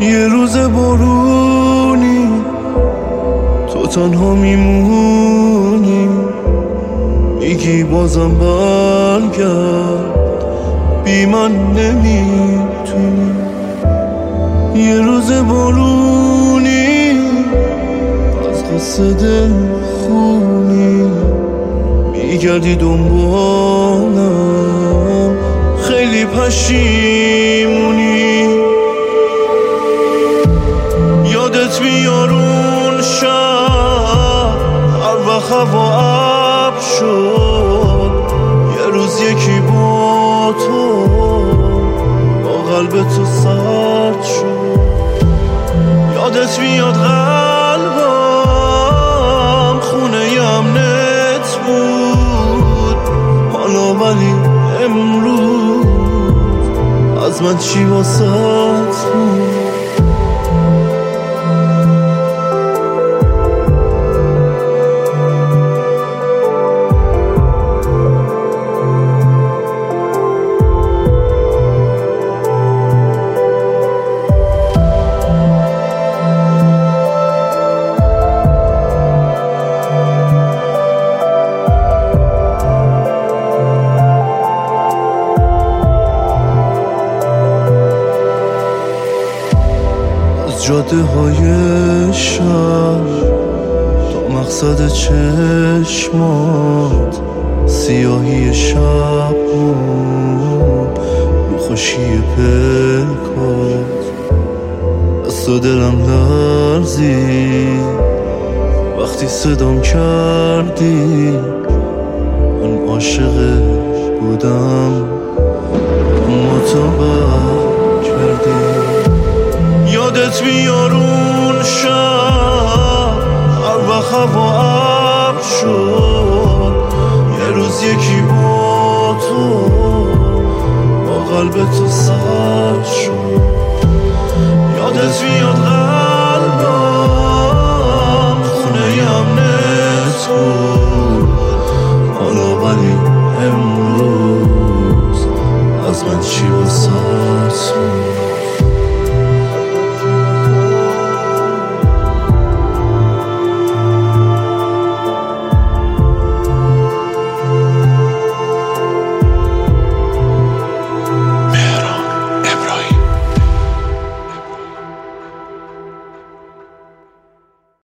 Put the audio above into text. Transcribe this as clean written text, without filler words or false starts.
یه روز بارونی تو تنها میمونی، میگی بازم برگرد، بی من نمیتونی. یه روز بارونی از قصه دل خونی، میگردی دنبالم، خیلی پشیمونی. یادت میاد اون شب هر وقت هوا ابر شد، یه روز یکی با تو با قلب تو سرد شد. یادت میاد قلبم خونه امنت بود، حالا ولی امروز از من چی واسط بود؟ جاده های شهر تا مقصد چشمات، سیاهی شب رو خوشی پلکات. دست و دلم لرزید وقتی صدام کردی، من عاشق بودم اما تو بد کردی. یادت میاد اون شب هر وقت هوا ابر شد، یه روز یکی با تو با قلب تو سرد